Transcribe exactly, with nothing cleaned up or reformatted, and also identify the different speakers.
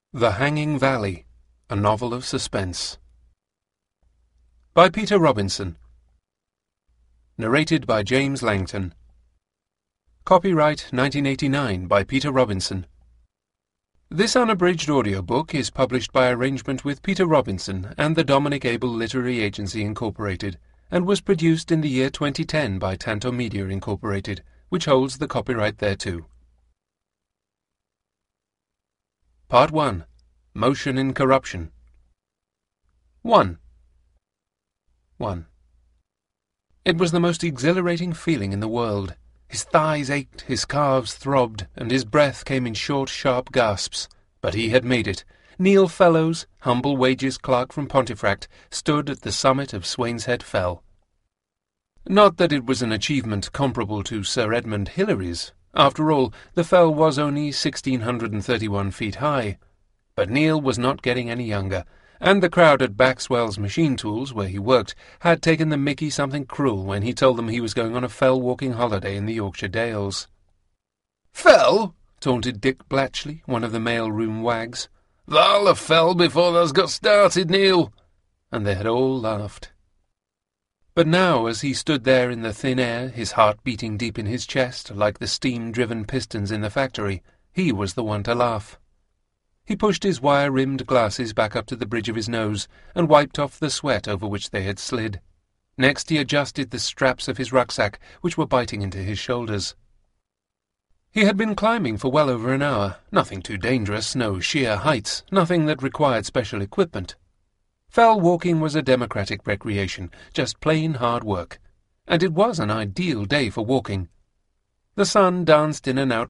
Speaker 1: The Hanging Valley, a novel of suspense. By Peter Robinson. Narrated by James Langton. Copyright nineteen eighty-nine by Peter Robinson. This unabridged audiobook is published by arrangement with Peter Robinson and the Dominic Abel Literary Agency, Incorporated, and was produced in the year twenty ten by Tanto Media, Incorporated, which holds the copyright thereto. Part one. Motion in Corruption. one. one. It was the most exhilarating feeling in the world. His thighs ached, his calves throbbed, and his breath came in short, sharp gasps. But he had made it. Neil Fellows, humble wages clerk from Pontefract, stood at the summit of Swainshead Fell. Not that it was an achievement comparable to Sir Edmund Hillary's. After all, the fell was only sixteen hundred and thirty-one feet high. But Neil was not getting any younger, and the crowd at Baxwell's Machine Tools, where he worked, had taken the mickey something cruel when he told them he was going on a fell-walking holiday in the Yorkshire Dales.
Speaker 2: "Fell?"
Speaker 1: taunted Dick Blatchley, one of the mail-room wags.
Speaker 2: "Thou'll have fell before thou's got started, Neil."
Speaker 1: And they had all laughed. But now, as he stood there in the thin air, his heart beating deep in his chest, like the steam-driven pistons in the factory, he was the one to laugh. He pushed his wire-rimmed glasses back up to the bridge of his nose and wiped off the sweat over which they had slid. Next he adjusted the straps of his rucksack, which were biting into his shoulders. He had been climbing for well over an hour, nothing too dangerous, no sheer heights, nothing that required special equipment. Fell walking was a democratic recreation, just plain hard work. And it was an ideal day for walking. The sun danced in and out